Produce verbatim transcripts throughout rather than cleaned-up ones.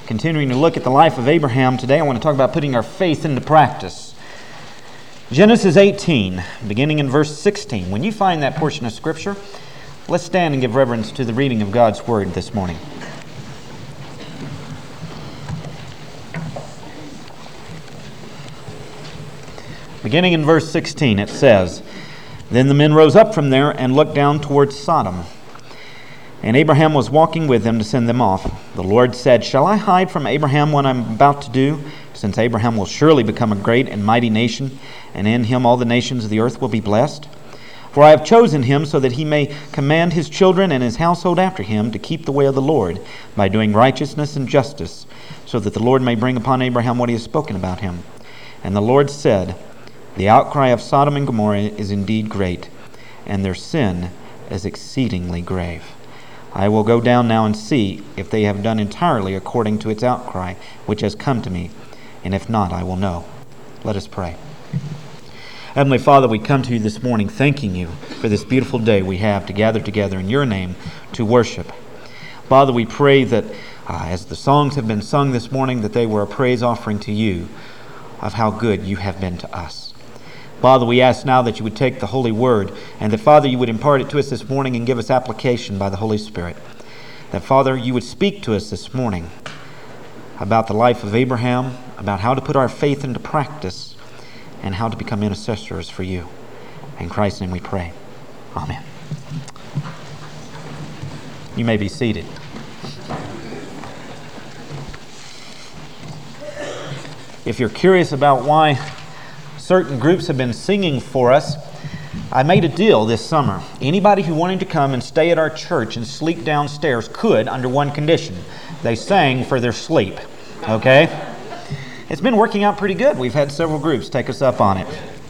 Continuing to look at the life of Abraham today, I want to talk about putting our faith into practice. Genesis eighteen, beginning in verse sixteen. When you find that portion of Scripture, let's stand and give reverence to the reading of God's Word this morning. Beginning in verse sixteen, it says, "Then the men rose up from there and looked down towards Sodom. And Abraham was walking with them to send them off. The Lord said, 'Shall I hide from Abraham what I am about to do? Since Abraham will surely become a great and mighty nation, and in him all the nations of the earth will be blessed. For I have chosen him so that he may command his children and his household after him to keep the way of the Lord, by doing righteousness and justice, so that the Lord may bring upon Abraham what he has spoken about him.' And the Lord said, 'The outcry of Sodom and Gomorrah is indeed great, and their sin is exceedingly grave. I will go down now and see if they have done entirely according to its outcry, which has come to me, and if not, I will know.'" Let us pray. Heavenly Father, we come to you this morning thanking you for this beautiful day we have to gather together in your name to worship. Father, we pray that uh, as the songs have been sung this morning, that they were a praise offering to you of how good you have been to us. Father, we ask now that you would take the Holy Word and that, Father, you would impart it to us this morning and give us application by the Holy Spirit. That, Father, you would speak to us this morning about the life of Abraham, about how to put our faith into practice, and how to become intercessors for you. In Christ's name we pray. Amen. You may be seated. If you're curious about why certain groups have been singing for us, I made a deal this summer. Anybody who wanted to come and stay at our church and sleep downstairs could, under one condition. They sang for their sleep. Okay? It's been working out pretty good. We've had several groups take us up on it.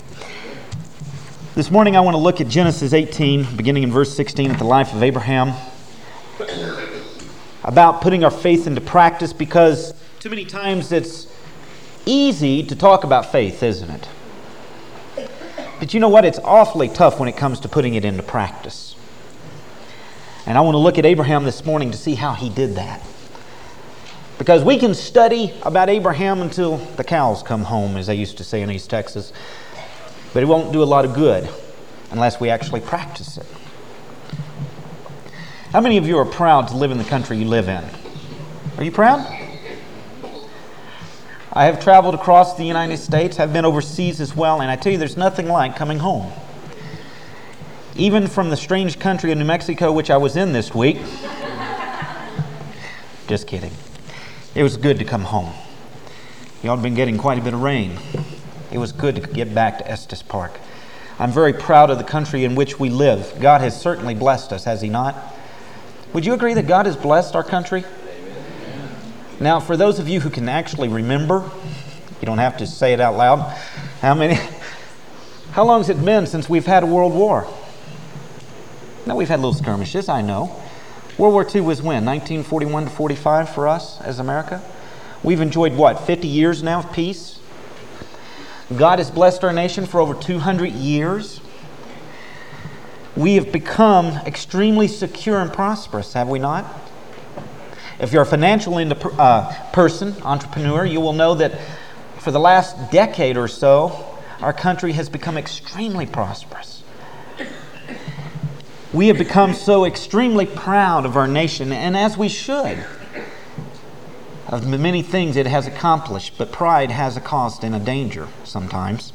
This morning I want to look at Genesis eighteen, beginning in verse sixteen, at the life of Abraham, about putting our faith into practice, because too many times it's easy to talk about faith, isn't it? But you know what? It's awfully tough when it comes to putting it into practice. And I want to look at Abraham this morning to see how he did that. Because we can study about Abraham until the cows come home, as they used to say in East Texas. But it won't do a lot of good unless we actually practice it. How many of you are proud to live in the country you live in? Are you proud? I have traveled across the United States. I've been overseas as well, and I tell you, there's nothing like coming home. Even from the strange country of New Mexico, which I was in this week. Just kidding. It was good to come home. Y'all have been getting quite a bit of rain. It was good to get back to Estes Park. I'm very proud of the country in which we live. God has certainly blessed us, has He not? Would you agree that God has blessed our country? Now, for those of you who can actually remember, you don't have to say it out loud, how many, how long has it been since we've had a world war? No, we've had little skirmishes, I know. World War Two was when? nineteen forty-one to forty-five for us as America? We've enjoyed, what, fifty years now of peace? God has blessed our nation for over two hundred years. We have become extremely secure and prosperous, have we not? If you're a financial uh, person, entrepreneur, you will know that for the last decade or so, our country has become extremely prosperous. We have become so extremely proud of our nation, and as we should, of the many things it has accomplished, but pride has a cost and a danger sometimes.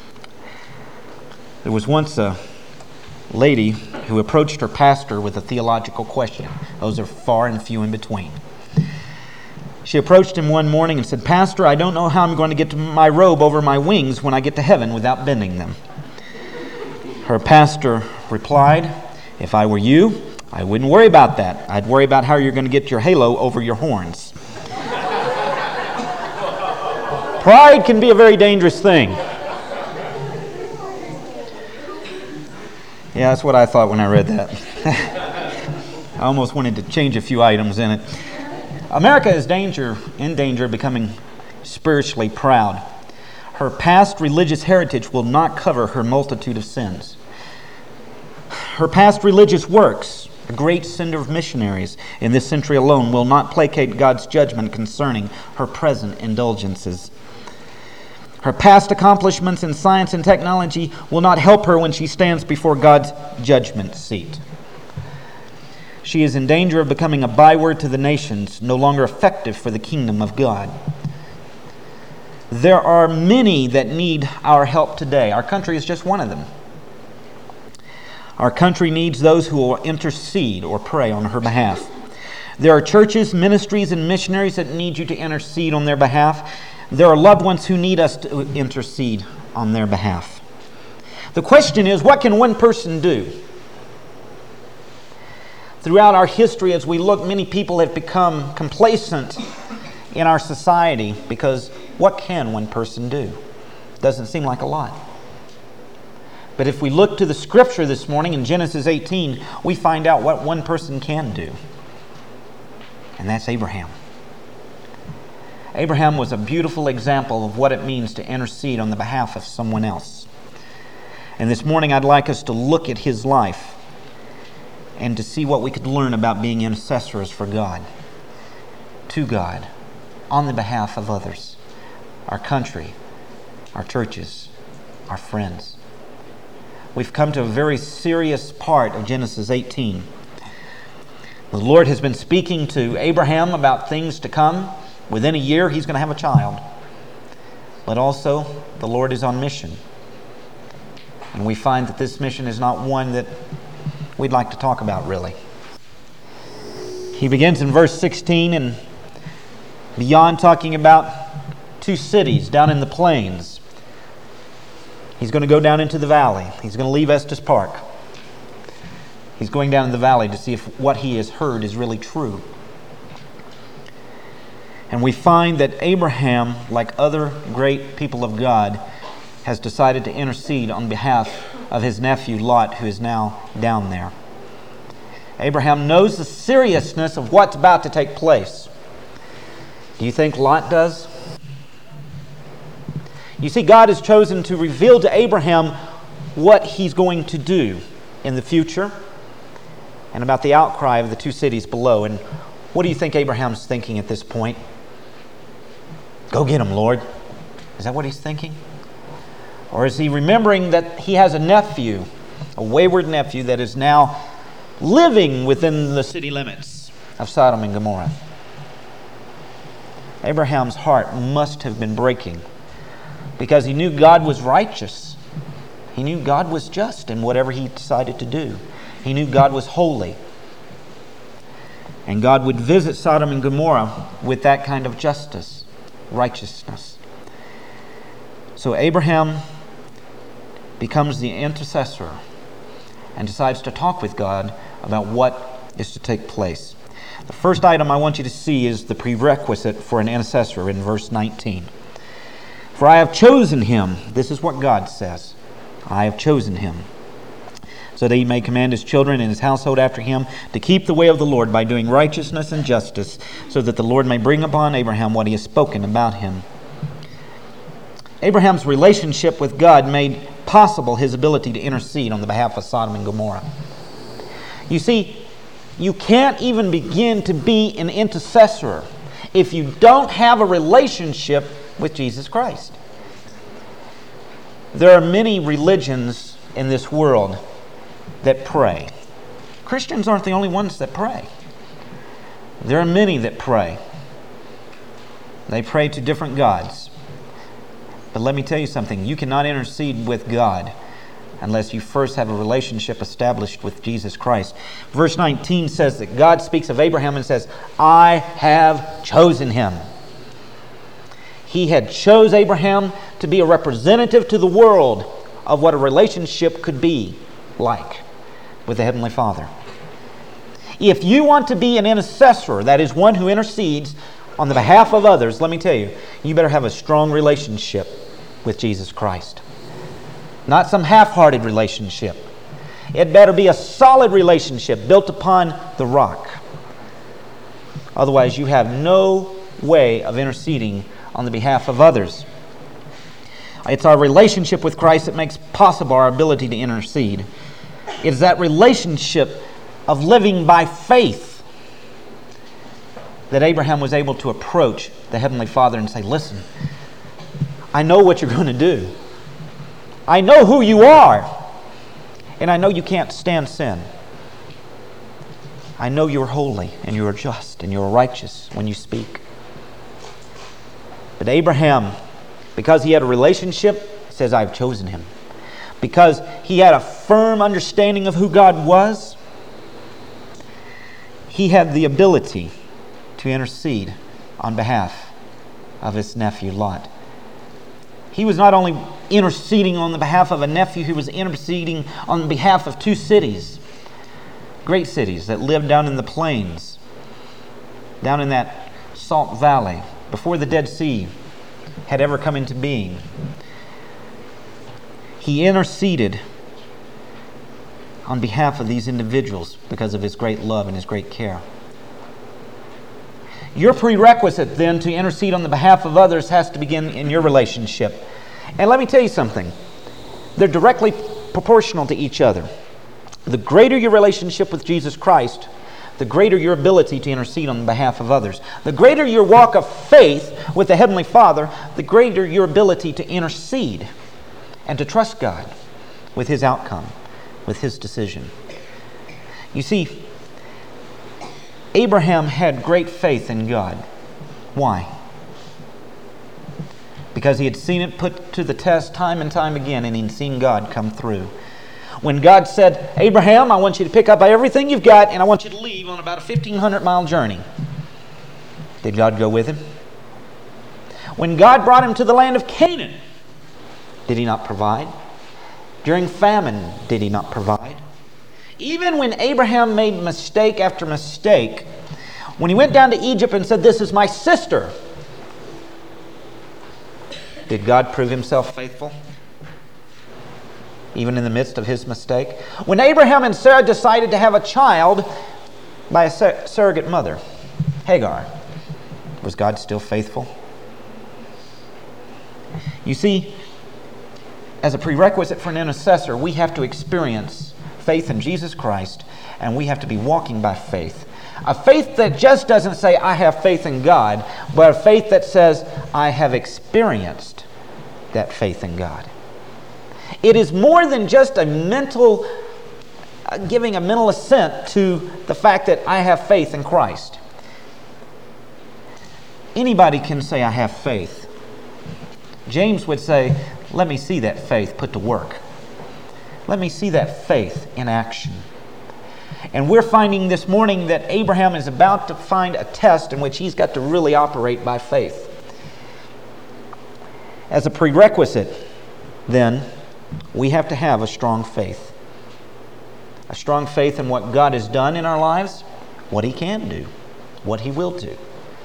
There was once a lady who approached her pastor with a theological question. Those are far and few in between. She approached him one morning and said, "Pastor, I don't know how I'm going to get to my robe over my wings when I get to heaven without bending them." Her pastor replied, "If I were you, I wouldn't worry about that. I'd worry about how you're going to get your halo over your horns." Pride can be a very dangerous thing. Yeah, that's what I thought when I read that. I almost wanted to change a few items in it. America is danger, in danger of becoming spiritually proud. Her past religious heritage will not cover her multitude of sins. Her past religious works, a great sender of missionaries in this century alone, will not placate God's judgment concerning her present indulgences. Her past accomplishments in science and technology will not help her when she stands before God's judgment seat. She is in danger of becoming a byword to the nations, no longer effective for the kingdom of God. There are many that need our help today. Our country is just one of them. Our country needs those who will intercede or pray on her behalf. There are churches, ministries, and missionaries that need you to intercede on their behalf. There are loved ones who need us to intercede on their behalf. The question is, what can one person do? Throughout our history, as we look, many people have become complacent in our society because what can one person do? Doesn't seem like a lot. But if we look to the Scripture this morning in Genesis eighteen, we find out what one person can do. And that's Abraham. Abraham was a beautiful example of what it means to intercede on the behalf of someone else. And this morning I'd like us to look at his life and to see what we could learn about being intercessors for God, to God, on the behalf of others, our country, our churches, our friends. We've come to a very serious part of Genesis eighteen. The Lord has been speaking to Abraham about things to come. Within a year, he's going to have a child. But also, the Lord is on mission. And we find that this mission is not one that we'd like to talk about, really. He begins in verse sixteen and beyond, talking about two cities down in the plains. He's going to go down into the valley. He's going to leave Estes Park. He's going down in the valley to see if what he has heard is really true. And we find that Abraham, like other great people of God, has decided to intercede on behalf of his nephew Lot, who is now down there. Abraham knows the seriousness of what's about to take place. Do you think Lot does? You see, God has chosen to reveal to Abraham what he's going to do in the future and about the outcry of the two cities below. And what do you think Abraham's thinking at this point? Go get him, Lord. Is that what he's thinking? Or is he remembering that he has a nephew, a wayward nephew that is now living within the city limits of Sodom and Gomorrah? Abraham's heart must have been breaking because he knew God was righteous. He knew God was just in whatever he decided to do. He knew God was holy. And God would visit Sodom and Gomorrah with that kind of justice, righteousness. So Abraham becomes the intercessor and decides to talk with God about what is to take place. The first item I want you to see is the prerequisite for an intercessor in verse nineteen. For I have chosen him, this is what God says, I have chosen him, so that he may command his children and his household after him to keep the way of the Lord by doing righteousness and justice, so that the Lord may bring upon Abraham what he has spoken about him. Abraham's relationship with God made possible his ability to intercede on the behalf of Sodom and Gomorrah. You see, you can't even begin to be an intercessor if you don't have a relationship with Jesus Christ. There are many religions in this world that pray. Christians aren't the only ones that pray. There are many that pray. They pray to different gods. But let me tell you something. You cannot intercede with God unless you first have a relationship established with Jesus Christ. Verse nineteen says that God speaks of Abraham and says, I have chosen him. He had chose Abraham to be a representative to the world of what a relationship could be like with the Heavenly Father. If you want to be an intercessor, that is one who intercedes on the behalf of others, let me tell you, you better have a strong relationship with Jesus Christ. Not some half-hearted relationship. It better be a solid relationship built upon the rock. Otherwise, you have no way of interceding on the behalf of others. It's our relationship with Christ that makes possible our ability to intercede. It is that relationship of living by faith that Abraham was able to approach the Heavenly Father and say, listen, I know what you're going to do. I know who you are. And I know you can't stand sin. I know you're holy and you're just and you're righteous when you speak. But Abraham, because he had a relationship, says, I've chosen him. Because he had a firm understanding of who God was, he had the ability to intercede on behalf of his nephew Lot. He was not only interceding on the behalf of a nephew, he was interceding on behalf of two cities, great cities that lived down in the plains, down in that salt valley, before the Dead Sea had ever come into being. He interceded on behalf of these individuals because of his great love and his great care. Your prerequisite then to intercede on the behalf of others has to begin in your relationship. And let me tell you something. They're directly proportional to each other. The greater your relationship with Jesus Christ, the greater your ability to intercede on behalf of others. The greater your walk of faith with the Heavenly Father, the greater your ability to intercede and to trust God with His outcome, with His decision. You see, Abraham had great faith in God. Why? Because he had seen it put to the test time and time again, and he'd seen God come through. When God said, Abraham, I want you to pick up everything you've got, and I want you to leave on about a fifteen hundred mile journey. Did God go with him? When God brought him to the land of Canaan, did He not provide? During famine, did He not provide? Even when Abraham made mistake after mistake, when he went down to Egypt and said, this is my sister, did God prove Himself faithful? Even in the midst of his mistake? When Abraham and Sarah decided to have a child by a sur- surrogate mother, Hagar, was God still faithful? You see, as a prerequisite for an intercessor, we have to experience faith in Jesus Christ, and we have to be walking by faith. A faith that just doesn't say, I have faith in God, but a faith that says, I have experienced that faith in God. It is more than just a mental, uh, giving a mental assent to the fact that I have faith in Christ. Anybody can say, I have faith. James would say, let me see that faith put to work. Let me see that faith in action. And we're finding this morning that Abraham is about to find a test in which he's got to really operate by faith. As a prerequisite, then, we have to have a strong faith. A strong faith in what God has done in our lives, what He can do, what He will do.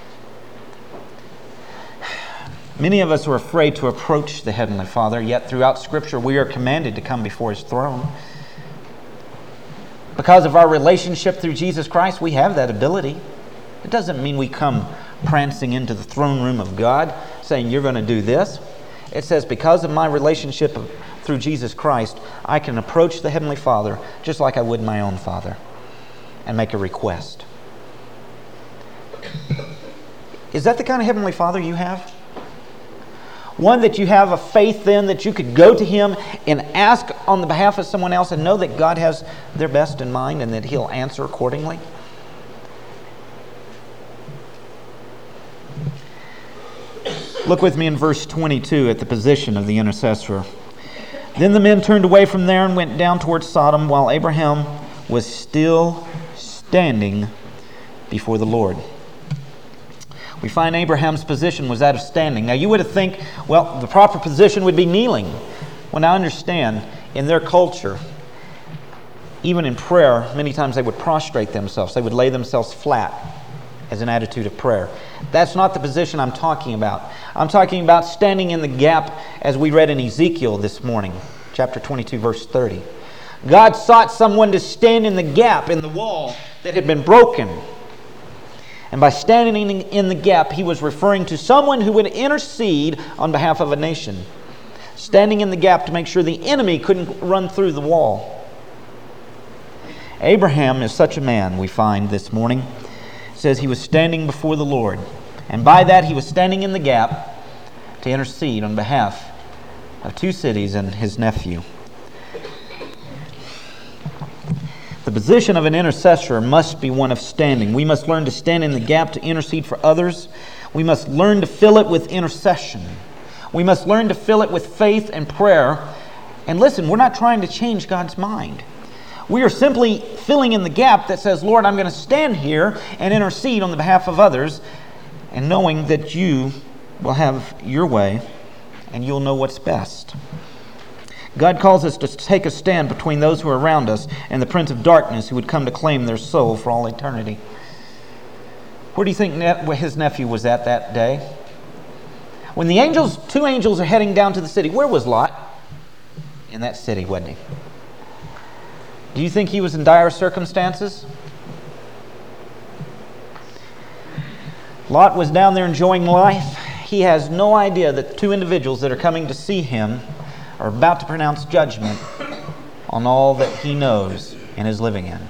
Many of us are afraid to approach the Heavenly Father, yet throughout Scripture we are commanded to come before His throne. Because of our relationship through Jesus Christ, we have that ability. It doesn't mean we come prancing into the throne room of God saying, you're going to do this. It says, because of my relationship through Jesus Christ, I can approach the Heavenly Father just like I would my own father and make a request. Is that the kind of Heavenly Father you have? One that you have a faith in, that you could go to Him and ask on the behalf of someone else and know that God has their best in mind and that He'll answer accordingly? Look with me in verse twenty-two at the position of the intercessor. Then the men turned away from there and went down towards Sodom while Abraham was still standing before the Lord. We find Abraham's position was that of standing. Now you would think, well, the proper position would be kneeling. Well, now understand, in their culture, even in prayer, many times they would prostrate themselves. They would lay themselves flat as an attitude of prayer. That's not the position I'm talking about. I'm talking about standing in the gap as we read in Ezekiel this morning, chapter twenty-two, verse thirty. God sought someone to stand in the gap in the wall that had been broken. And by standing in the gap, He was referring to someone who would intercede on behalf of a nation. Standing in the gap to make sure the enemy couldn't run through the wall. Abraham is such a man, we find this morning. It says he was standing before the Lord. And by that he was standing in the gap to intercede on behalf of two cities and his nephew. The position of an intercessor must be one of standing. We must learn to stand in the gap to intercede for others. We must learn to fill it with intercession. We must learn to fill it with faith and prayer. And listen, we're not trying to change God's mind. We are simply filling in the gap that says, Lord, I'm going to stand here and intercede on the behalf of others, and knowing that you will have your way and you'll know what's best. God calls us to take a stand between those who are around us and the prince of darkness who would come to claim their soul for all eternity. Where do you think ne- his nephew was at that day? When the angels, two angels are heading down to the city, where was Lot? In that city, wasn't he? Do you think he was in dire circumstances? Lot was down there enjoying life. He has no idea that the two individuals that are coming to see him are about to pronounce judgment on all that he knows and is living in.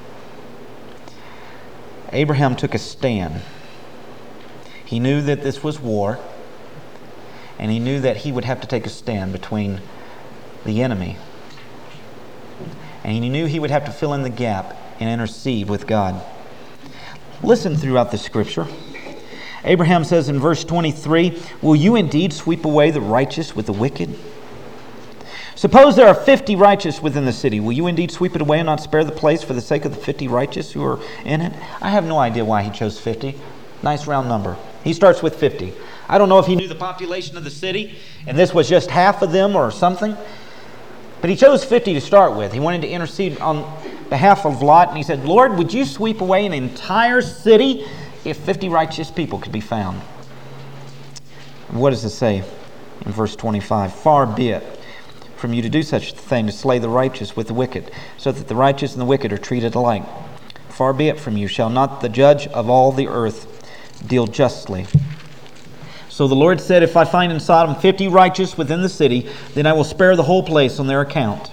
Abraham took a stand. He knew that this was war, and he knew that he would have to take a stand between the enemy. And he knew he would have to fill in the gap and intercede with God. Listen throughout the Scripture. Abraham says in verse twenty-three, "Will you indeed sweep away the righteous with the wicked? Suppose there are fifty righteous within the city. Will you indeed sweep it away and not spare the place for the sake of the fifty righteous who are in it?" I have no idea why he chose fifty. Nice round number. He starts with fifty. I don't know if he knew the population of the city and this was just half of them or something. But he chose fifty to start with. He wanted to intercede on behalf of Lot, and he said, "Lord, would you sweep away an entire city if fifty righteous people could be found?" What does it say in verse twenty-five? "Far be it from you to do such a thing, to slay the righteous with the wicked, so that the righteous and the wicked are treated alike. Far be it from you. Shall not the judge of all the earth deal justly?" So the Lord said, "If I find in Sodom fifty righteous within the city, then I will spare the whole place on their account."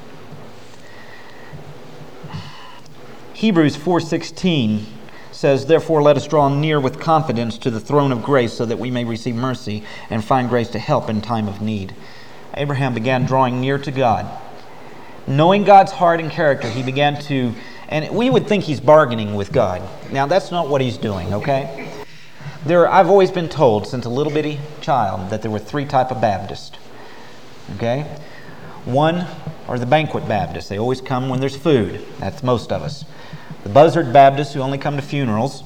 Hebrews four sixteen says, "Therefore let us draw near with confidence to the throne of grace, so that we may receive mercy and find grace to help in time of need." Abraham began drawing near to God. Knowing God's heart and character, he began to, and we would think he's bargaining with God. Now that's not what he's doing, okay? There, I've always been told since a little bitty child that there were three types of Baptists. Okay? One are the banquet Baptists. They always come when there's food. That's most of us. The buzzard Baptists who only come to funerals.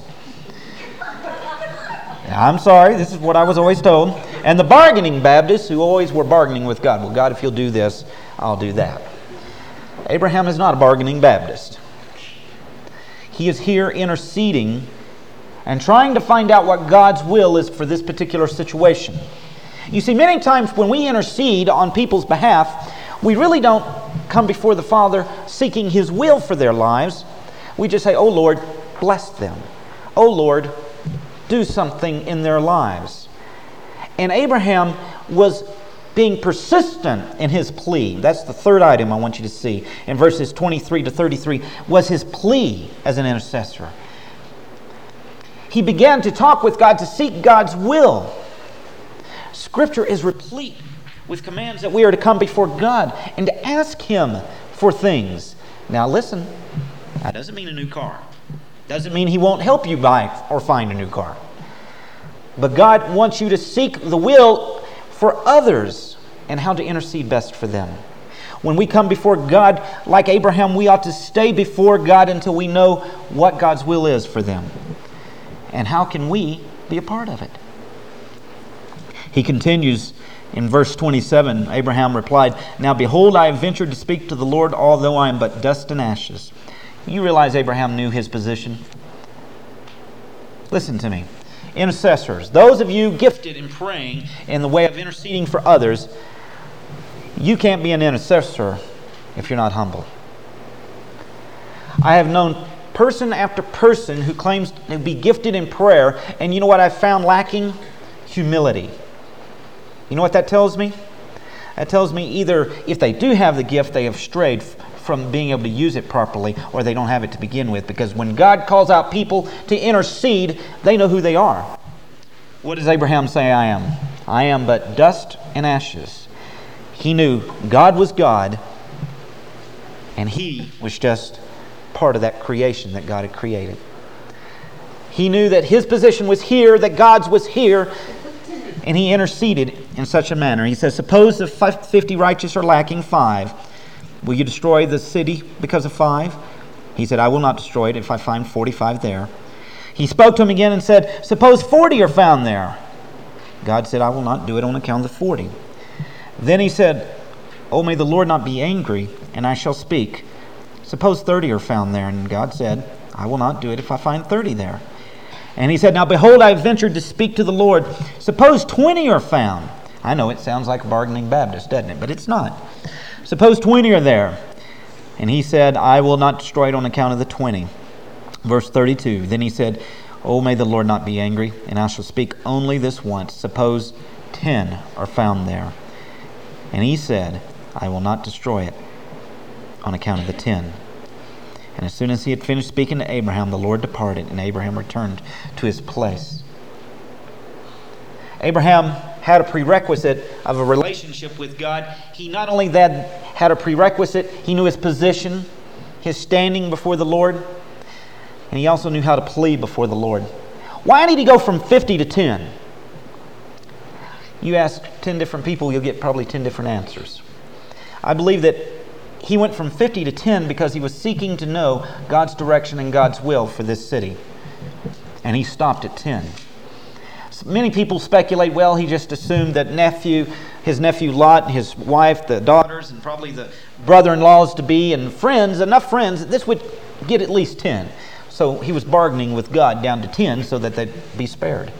I'm sorry, this is what I was always told. And the bargaining Baptists who always were bargaining with God. Well, God, if you'll do this, I'll do that. Abraham is not a bargaining Baptist. He is here interceding and trying to find out what God's will is for this particular situation. You see, many times when we intercede on people's behalf, we really don't come before the Father seeking His will for their lives. We just say, "Oh Lord, bless them. Oh Lord, do something in their lives." And Abraham was being persistent in his plea. That's the third item I want you to see in verses twenty-three to thirty-three, was his plea as an intercessor. He began to talk with God to seek God's will. Scripture is replete with commands that we are to come before God and to ask Him for things. Now listen, that doesn't mean a new car. Doesn't mean He won't help you buy or find a new car. But God wants you to seek the will for others and how to intercede best for them. When we come before God, like Abraham, we ought to stay before God until we know what God's will is for them. And how can we be a part of it? He continues in verse twenty-seven. Abraham replied, "Now behold, I have ventured to speak to the Lord, although I am but dust and ashes." You realize Abraham knew his position? Listen to me. Intercessors, those of you gifted in praying in the way of interceding for others, you can't be an intercessor if you're not humble. I have known person after person who claims to be gifted in prayer, and you know what I've found lacking? Humility. You know what that tells me? That tells me either if they do have the gift, they have strayed from being able to use it properly, or they don't have it to begin with. Because when God calls out people to intercede, they know who they are. What does Abraham say I am? I am but dust and ashes. He knew God was God, and he was just part of that creation that God had created. He knew that his position was here, that God's was here, and he interceded in such a manner. He says, suppose the fifty righteous are lacking five. Will you destroy the city because of five? He said, I will not destroy it if I find forty-five there. He spoke to him again and said, suppose forty are found there. God said, I will not do it on account of the forty. Then he said, oh, may the Lord not be angry, and I shall speak. Suppose thirty are found there. And God said, I will not do it if I find thirty there. And he said, now behold, I have ventured to speak to the Lord. Suppose twenty are found. I know it sounds like a bargaining Baptist, doesn't it? But it's not. Suppose twenty are there. And he said, I will not destroy it on account of the twenty. Verse thirty-two, then he said, oh, may the Lord not be angry, and I shall speak only this once. Suppose ten are found there. And he said, I will not destroy it on account of the ten. And as soon as he had finished speaking to Abraham, the Lord departed, and Abraham returned to his place. Abraham had a prerequisite of a relationship with God. He not only that had a prerequisite, he knew his position, his standing before the Lord, and he also knew how to plead before the Lord. Why did he go from fifty to ten? You ask ten different people, you'll get probably ten different answers. I believe that he went from fifty to ten because he was seeking to know God's direction and God's will for this city. And he stopped at ten. So many people speculate, well, he just assumed that nephew, his nephew Lot, his wife, the daughters, and probably the brother-in-laws to be, and friends, enough friends, this would get at least ten. So he was bargaining with God down to ten so that they'd be spared.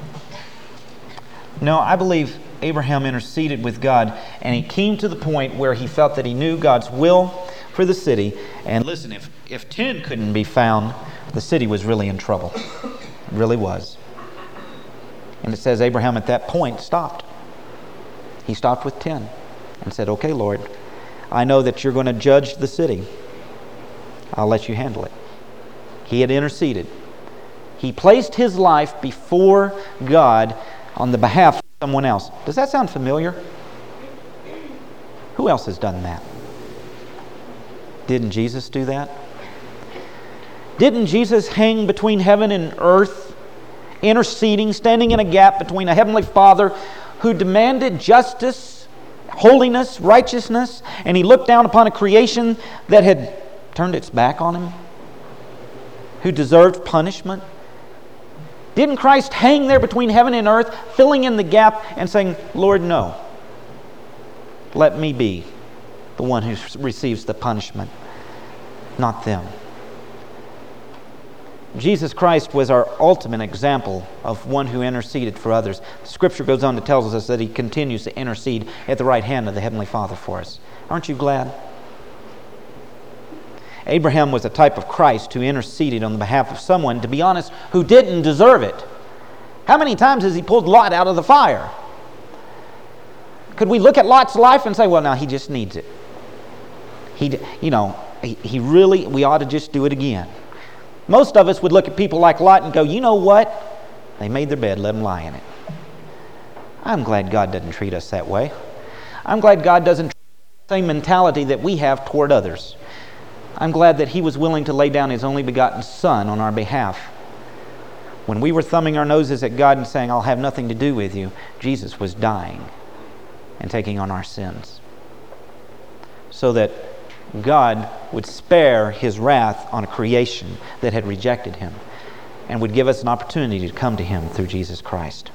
No, I believe Abraham interceded with God, and he came to the point where he felt that he knew God's will for the city. And listen, if, if ten couldn't be found, the city was really in trouble. It really was. And it says Abraham at that point stopped. He stopped with ten and said, okay, Lord, I know that you're going to judge the city. I'll let you handle it. He had interceded. He placed his life before God on the behalf of someone else. Does that sound familiar? Who else has done that? Didn't Jesus do that? Didn't Jesus hang between heaven and earth, interceding, standing in a gap between a heavenly Father who demanded justice, holiness, righteousness, and he looked down upon a creation that had turned its back on him, who deserved punishment? Didn't Christ hang there between heaven and earth, filling in the gap and saying, Lord, no. Let me be the one who receives the punishment, not them. Jesus Christ was our ultimate example of one who interceded for others. Scripture goes on to tell us that he continues to intercede at the right hand of the Heavenly Father for us. Aren't you glad? Abraham was a type of Christ who interceded on the behalf of someone, to be honest, who didn't deserve it. How many times has he pulled Lot out of the fire? Could we look at Lot's life and say, well, now he just needs it. He, you know, he, he really, we ought to just do it again. Most of us would look at people like Lot and go, you know what? They made their bed, let them lie in it. I'm glad God doesn't treat us that way. I'm glad God doesn't treat the same mentality that we have toward others. I'm glad that he was willing to lay down his only begotten Son on our behalf. When we were thumbing our noses at God and saying, I'll have nothing to do with you, Jesus was dying and taking on our sins, so that God would spare his wrath on a creation that had rejected him and would give us an opportunity to come to him through Jesus Christ.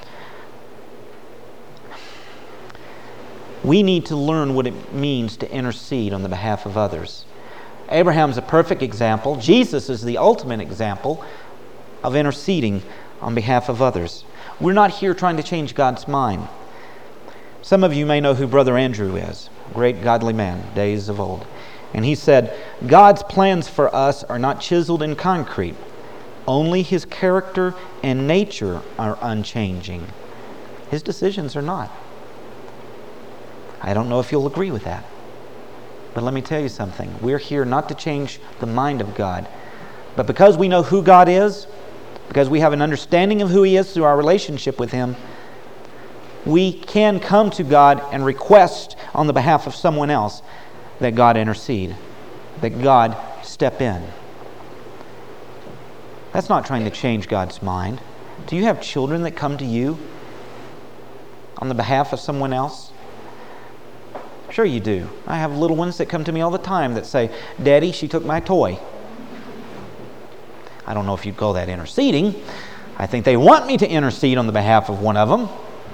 We need to learn what it means to intercede on the behalf of others. Abraham's a perfect example. Jesus is the ultimate example of interceding on behalf of others. We're not here trying to change God's mind. Some of you may know who Brother Andrew is, a great godly man, days of old. And he said, God's plans for us are not chiseled in concrete. Only his character and nature are unchanging. His decisions are not. I don't know if you'll agree with that. But let me tell you something. We're here not to change the mind of God, but because we know who God is, because we have an understanding of who He is through our relationship with Him, we can come to God and request on the behalf of someone else that God intercede, that God step in. That's not trying to change God's mind. Do you have children that come to you on the behalf of someone else? Sure you do. I have little ones that come to me all the time that say, "Daddy, she took my toy." I don't know if you'd call that interceding. I think they want me to intercede on the behalf of one of them.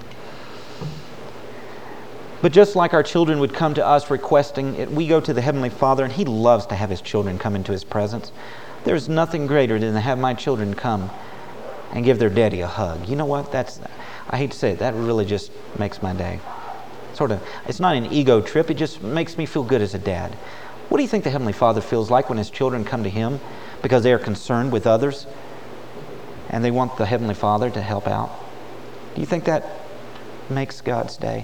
But just like our children would come to us requesting it, we go to the Heavenly Father, and He loves to have His children come into His presence. There's nothing greater than to have my children come and give their daddy a hug. You know what? That's, I hate to say it, that really just makes my day. Sort of, it's not an ego trip, it just makes me feel good as a dad. What do you think the Heavenly Father feels like when His children come to Him because they are concerned with others and they want the Heavenly Father to help out? Do you think that makes God's day?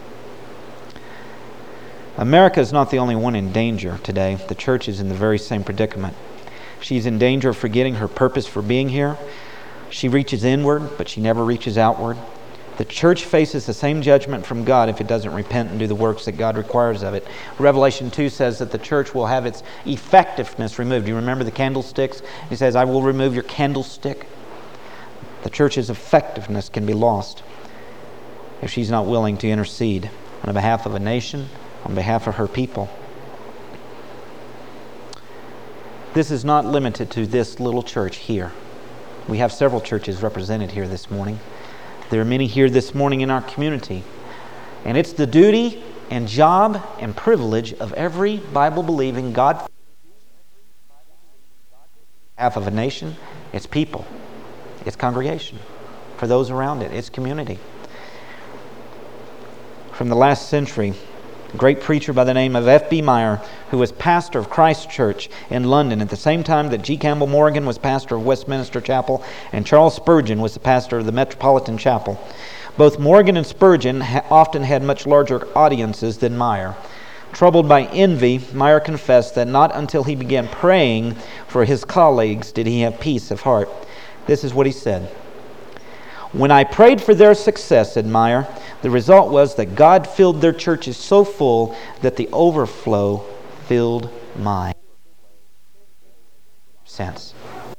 America is not the only one in danger today. The church is in the very same predicament. She's in danger of forgetting her purpose for being here. She reaches inward, but she never reaches outward. The church faces the same judgment from God if it doesn't repent and do the works that God requires of it. Revelation two says that the church will have its effectiveness removed. Do you remember the candlesticks? He says, "I will remove your candlestick." The church's effectiveness can be lost if she's not willing to intercede on behalf of a nation, on behalf of her people. This is not limited to this little church here. We have several churches represented here this morning. There are many here this morning in our community. And it's the duty and job and privilege of every Bible-believing, God behalf of a nation, its people, its congregation, for those around it, its community. From the last century, a great preacher by the name of F B Meyer, who was pastor of Christ Church in London at the same time that G. Campbell Morgan was pastor of Westminster Chapel and Charles Spurgeon was the pastor of the Metropolitan Chapel. Both Morgan and Spurgeon ha- often had much larger audiences than Meyer. Troubled by envy, Meyer confessed that not until he began praying for his colleagues did he have peace of heart. This is what he said. "When I prayed for their success," said Meyer, "the result was that God filled their churches so full that the overflow filled mine." Sense.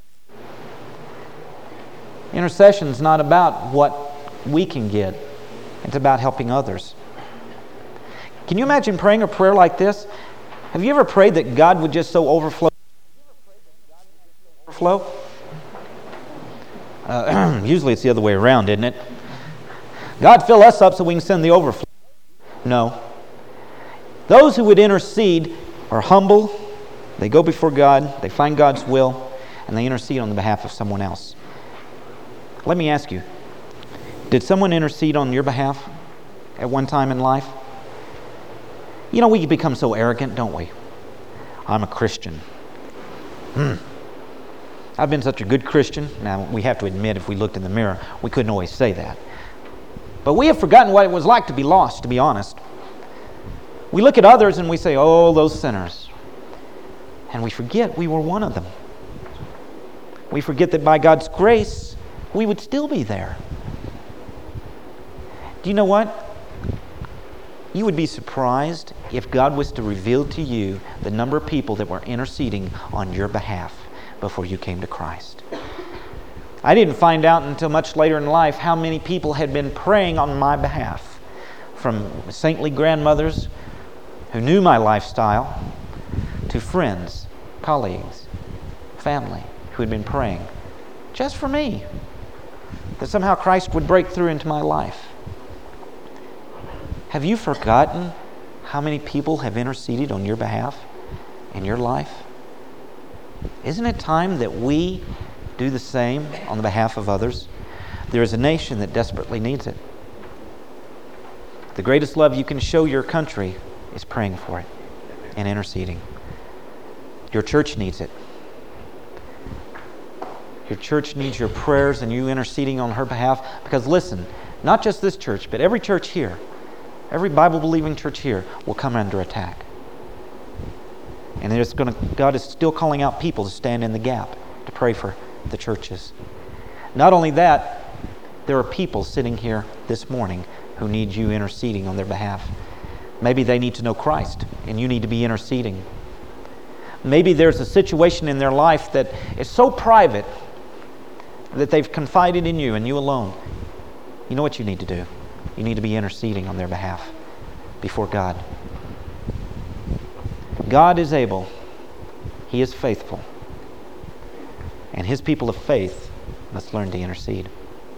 Intercession is not about what we can get. It's about helping others. Can you imagine praying a prayer like this? Have you ever prayed that God would just so overflow? Overflow? Uh, usually it's the other way around, isn't it? God, fill us up so we can send the overflow. No. Those who would intercede are humble. They go before God. They find God's will. And they intercede on the behalf of someone else. Let me ask you. Did someone intercede on your behalf at one time in life? You know, we become so arrogant, don't we? I'm a Christian. Hmm. I've been such a good Christian. Now, we have to admit, if we looked in the mirror, we couldn't always say that. But we have forgotten what it was like to be lost, to be honest. We look at others and we say, "Oh, those sinners." And we forget we were one of them. We forget that by God's grace, we would still be there. Do you know what? You would be surprised if God was to reveal to you the number of people that were interceding on your behalf before you came to Christ. I didn't find out until much later in life how many people had been praying on my behalf, from saintly grandmothers who knew my lifestyle to friends, colleagues, family who had been praying just for me, that somehow Christ would break through into my life. Have you forgotten how many people have interceded on your behalf in your life? Isn't it time that we do the same on the behalf of others? There is a nation that desperately needs it. The greatest love you can show your country is praying for it and interceding. Your church needs it. Your church needs your prayers and you interceding on her behalf. Because listen, not just this church, but every church here, every Bible-believing church here will come under attack. And there's going to, God is still calling out people to stand in the gap, to pray for the churches. Not only that, there are people sitting here this morning who need you interceding on their behalf. Maybe they need to know Christ, and you need to be interceding. Maybe there's a situation in their life that is so private that they've confided in you and you alone. You know what you need to do? You need to be interceding on their behalf before God. God is able. He is faithful. And His people of faith must learn to intercede.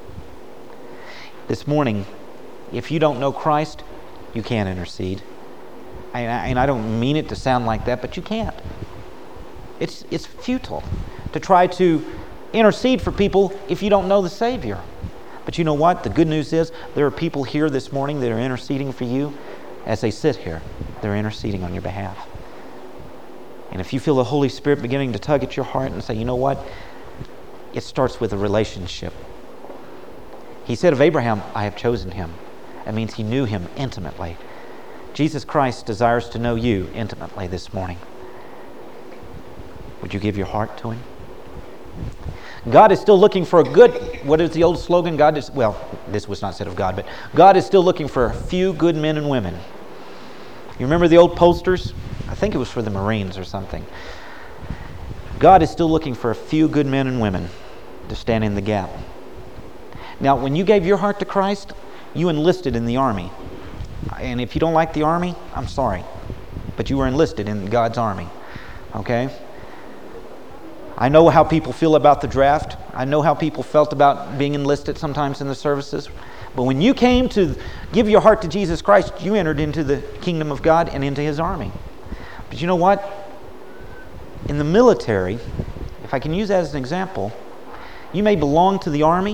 This morning, if you don't know Christ, you can't intercede. And I don't mean it to sound like that, but you can't. It's, it's futile to try to intercede for people if you don't know the Savior. But you know what? The good news is there are people here this morning that are interceding for you as they sit here. They're interceding on your behalf. And if you feel the Holy Spirit beginning to tug at your heart and say, you know what? It starts with a relationship. He said of Abraham, I have chosen him. That means he knew him intimately. Jesus Christ desires to know you intimately this morning. Would you give your heart to Him? God is still looking for a good, what is the old slogan? God is, well, this was not said of God, but God is still looking for a few good men and women. You remember the old posters? I think it was for the Marines or something. God is still looking for a few good men and women to stand in the gap. Now, when you gave your heart to Christ, you enlisted in the army. And if you don't like the army, I'm sorry. But you were enlisted in God's army. Okay? I know how people feel about the draft. I know how people felt about being enlisted sometimes in the services. But when you came to give your heart to Jesus Christ, you entered into the kingdom of God and into His army. But you know what? In the military, if I can use that as an example, you may belong to the army,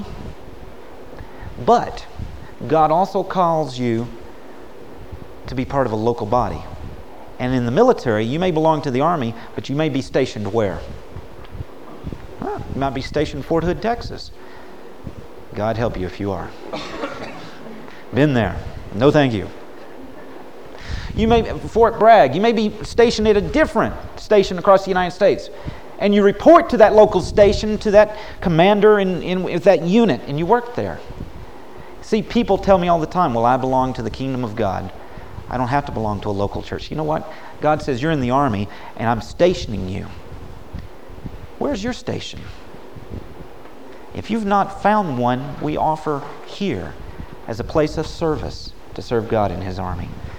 but God also calls you to be part of a local body. And in the military, you may belong to the army, but you may be stationed where? Huh, you might be stationed in Fort Hood, Texas. God help you if you are. Been there. No thank you. You may, Fort Bragg, you may be stationed at a different station across the United States. And you report to that local station, to that commander in, in that unit, and you work there. See, people tell me all the time, well, I belong to the kingdom of God. I don't have to belong to a local church. You know what? God says you're in the army, and I'm stationing you. Where's your station? If you've not found one, we offer here as a place of service to serve God in His army.